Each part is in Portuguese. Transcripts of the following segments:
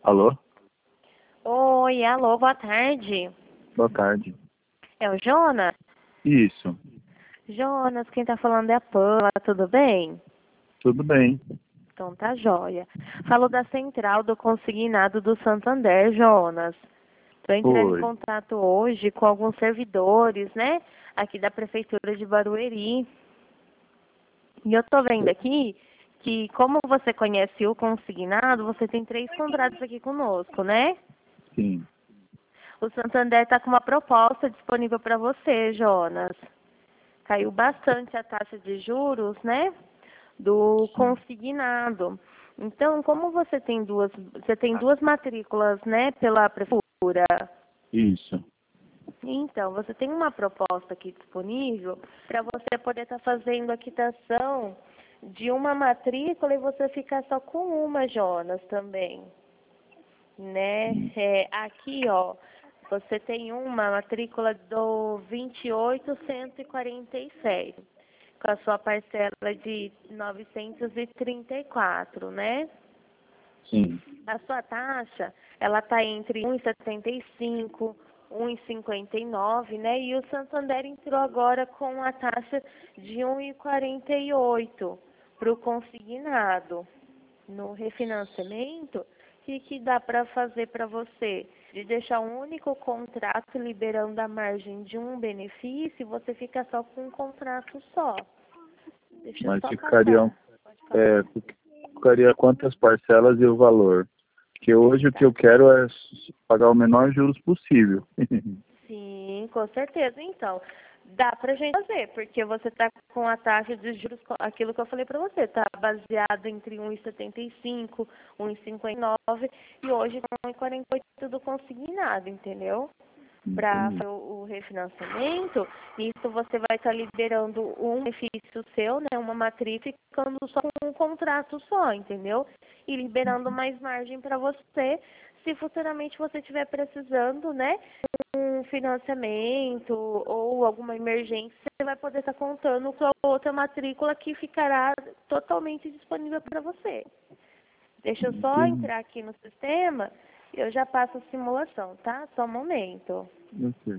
Alô? Oi, alô, boa tarde. Boa tarde. É o Jonas? Isso, Jonas, quem tá falando é a Paula, tudo bem? tudo bem. Então tá joia. Falo da central do consignado do Santander, Jonas. Tô entrando em Oi. contato hoje com alguns servidores, né? Aqui da Prefeitura de Barueri. E eu tô vendo aqui que, como você conhece o consignado, você tem 3 contratos aqui conosco, né? Sim. O Santander está com uma proposta disponível para você, Jonas. Caiu bastante a taxa de juros, né, do Sim. consignado. Então, como você tem duas matrículas, né, pela prefeitura. Isso. Então, você tem uma proposta aqui disponível para você poder estar fazendo a quitação de uma matrícula e você ficar só com uma, Jonas, também, né? Sim. Aqui, ó, você tem uma matrícula do 28.147, com a sua parcela de 934, né? Sim. A sua taxa, ela está entre 1,75, 1,59, né? E o Santander entrou agora com a taxa de 1,48 para o consignado. No refinanciamento, o que dá para fazer para você? De deixar um único contrato liberando a margem de um benefício, e você fica só com um contrato só. Deixa eu Mas só ficariam, passar. Pode falar. ficaria quantas parcelas e o valor? Porque hoje o que eu quero é pagar o menor juros possível. Sim, com certeza. Então, dá pra gente fazer, porque você está com a taxa de juros, aquilo que eu falei para você, está baseado entre 1,75, 1,59 e hoje está 1,48 do consignado, entendeu? Para Entendi. fazer o refinanciamento, isso você vai estar liberando um benefício seu, né, uma matrícula, e ficando só com um contrato só, entendeu? E liberando mais margem para você, se futuramente você estiver precisando, né, um financiamento ou alguma emergência, você vai poder estar contando com a outra matrícula que ficará totalmente disponível para você. Deixa eu só Entendi. entrar aqui no sistema e eu já passo a simulação, tá? Só um momento. Ok.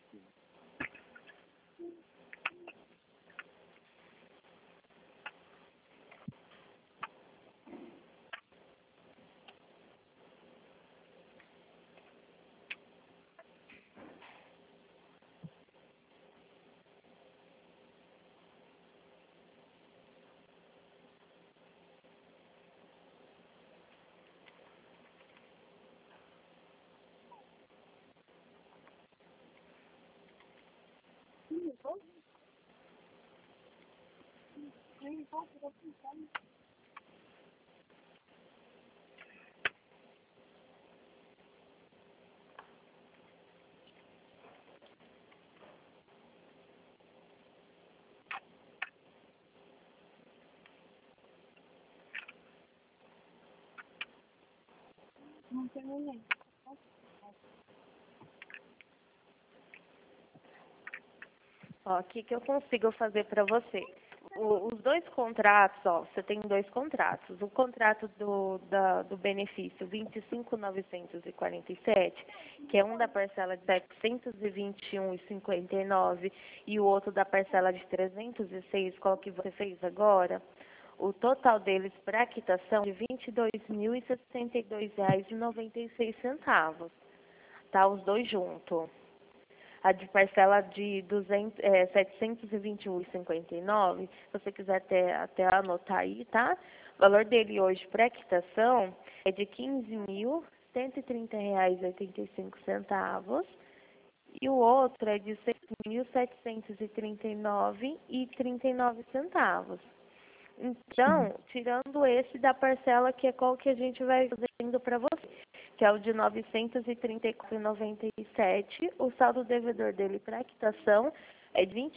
Ó, o que eu consigo fazer para você? Os 2 contratos, ó, você tem 2 contratos. O contrato do benefício 25.947, que é um da parcela de 721,59 e o outro da parcela de 306, qual que você fez agora? O total deles para quitação é de R$ 22.062,96, tá? Os dois juntos. A de parcela de 721,59, se você quiser até anotar aí, tá? O valor dele hoje para quitação é de R$ 15.130,85 e o outro é de R$ 6.739,39. Sim. Então, tirando esse da parcela, que é qual que a gente vai fazendo para você, que é o de R$ 934,97, o saldo devedor dele para quitação é de R$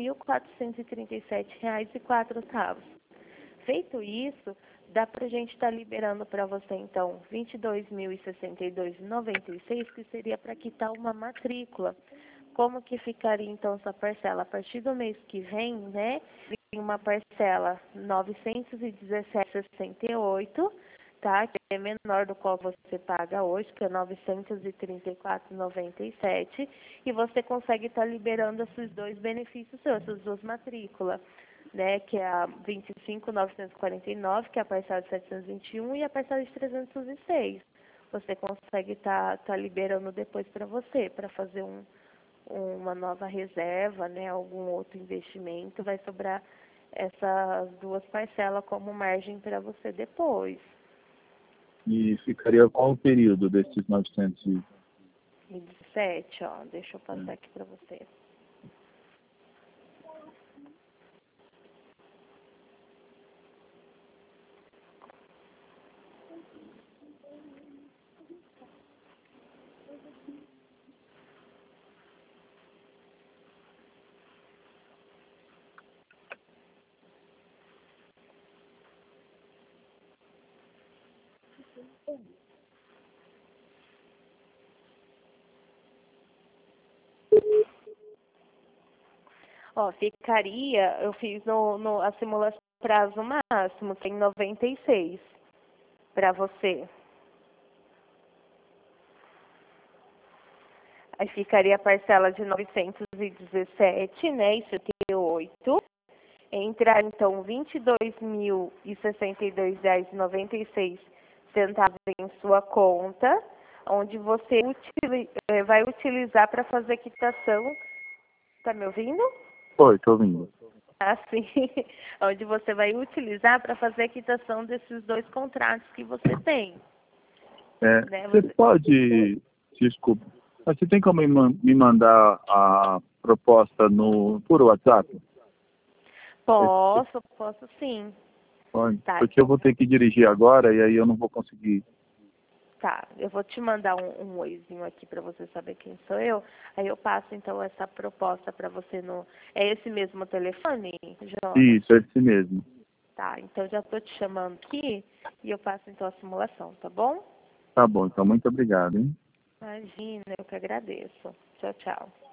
21.437,04. Feito isso, dá para a gente estar liberando para você, então, R$ 22.062,96, que seria para quitar uma matrícula. Como que ficaria, então, essa parcela? A partir do mês que vem, né, tem uma parcela 917,68, tá? Que é menor do qual você paga hoje, que é R$ 934,97, e você consegue estar liberando esses dois benefícios seus, essas duas matrículas, né? Que é a 25.949, que é a parcela de 721 e a parcela de 306. Você consegue estar liberando depois para você, para fazer uma nova reserva, né? Algum outro investimento, vai sobrar essas duas parcelas como margem para você depois. E ficaria qual o período desses 900? 17, ó, deixa eu passar aqui para você. Ó, ficaria, eu fiz a simulação prazo máximo, tem 96 para você. Aí ficaria a parcela de 917, né, e 78. Entrar, então, R$ 22.062,96 em sua conta, onde você vai utilizar para fazer quitação. Tá me ouvindo? Oi, estou ouvindo. Assim, onde você vai utilizar para fazer a quitação desses dois contratos que você tem. Né? Você pode, desculpa, mas você tem como me mandar a proposta por WhatsApp? Posso sim. Pode, Tá, porque eu vou ter que dirigir agora e aí eu não vou conseguir. tá. Eu vou te mandar um oizinho aqui para você saber quem sou eu. Aí eu passo, então, essa proposta para você no... É esse mesmo telefone, Jonas? Isso, é esse mesmo. Tá, então já estou te chamando aqui e eu passo, então, a simulação, tá bom? Tá bom, então muito obrigado, hein? Imagina, eu que agradeço. Tchau, tchau.